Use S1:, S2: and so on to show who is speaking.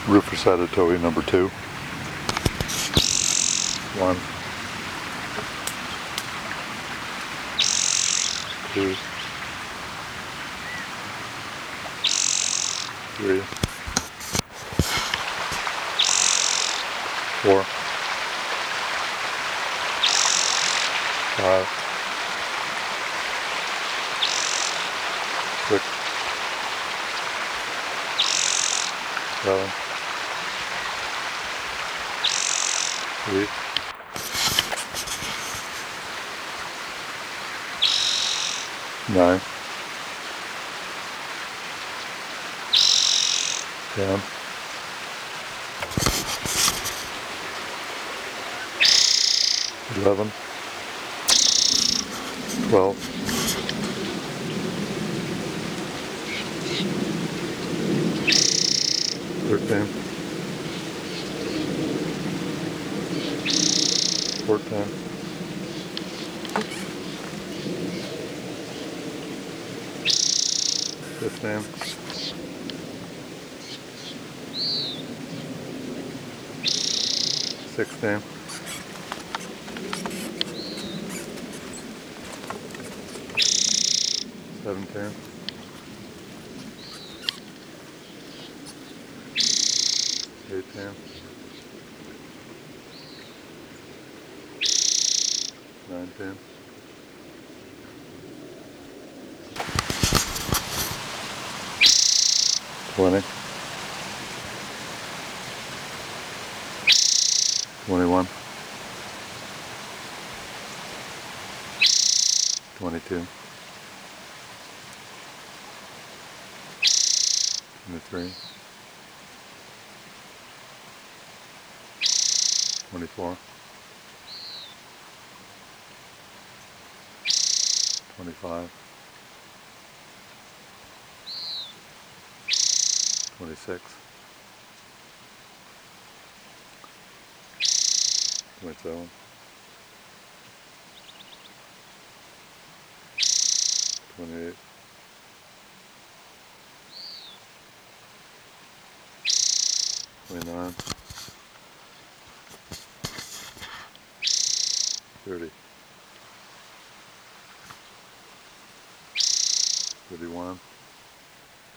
S1: Rufus Adatoe number 2. 1, 2, 3, 4, 5, 6, 7, 8, 9, 10, 11, 12, 13, 14, 15, 16, 17, 18, 19, 20, 21, 22, 23, 24, 25, 26, 27, 28, 29, 30, 31,